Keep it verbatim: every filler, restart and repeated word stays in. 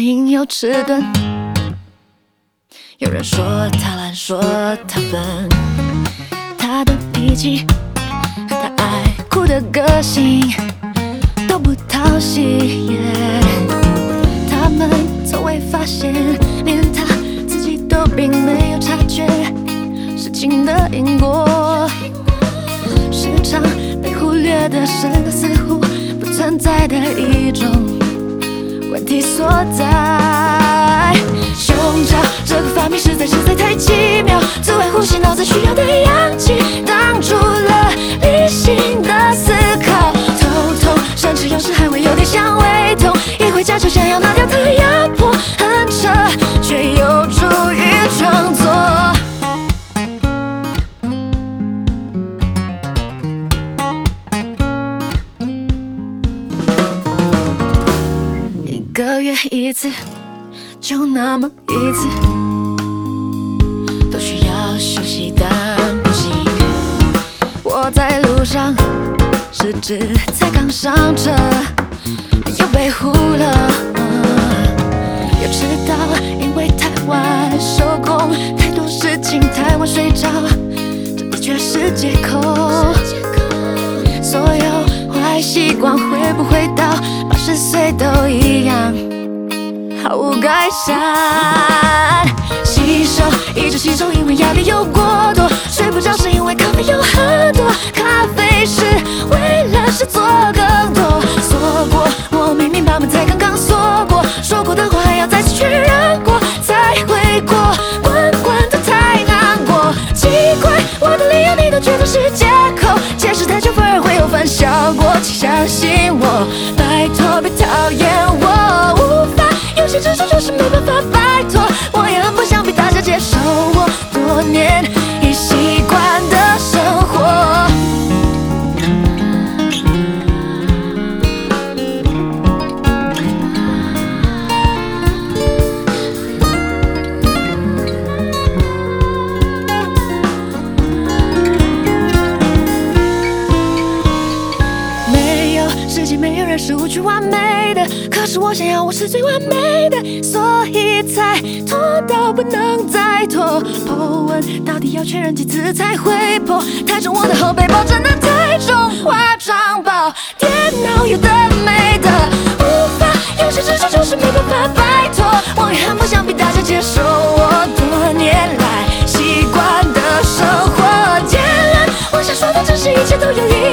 应有迟钝。有人说他懒，说他笨，他的脾气和他爱哭的个性都不讨喜。他们从未发现，连他自己都并没有察觉事情的因果。时常被忽略的是，那似乎不存在的一种问题所在。胸罩这个发明实在实在太奇妙，阻碍呼吸，脑子需要的氧气挡住了理性的思考。头痛，甚至有时还会有点像胃痛，一回家就想要拿掉它的压迫，很扯，却有助于创作。一个月一次，就那么一次，都需要休息但不行。我在路上，食指才刚上车，又被糊了，又迟到，因为太晚收工，太多事情太晚睡着，这的确是借口。所有坏习惯会不会到八十岁都一样？毫无改善。洗手，一直洗手，因为压力有过多；睡不着是因为咖啡有很多。咖啡是为了事做更多。说过，我明明把门才刚刚锁过，说过的话还要再次确认过才会过。关关都太难过，奇怪，我的理由你都觉得是借口，解释太久反而会有反效果。请相信我，拜托别讨厌我，无法。有些真相就是没办法摆脱，我也很不想逼大家接受我多年已习惯的生活。没有世界，没有人是无惧完美的，可是我想要我是最完美的，所以才拖到不能再拖。po文到底要确认几次才会po？太重，我的后背包真的太重，化妆包、电脑有的没的，无法，有些真相就是没办法摆脱。我也很不想逼大家接受我多年来习惯的生活。简单，我想说的只是一切都有意义。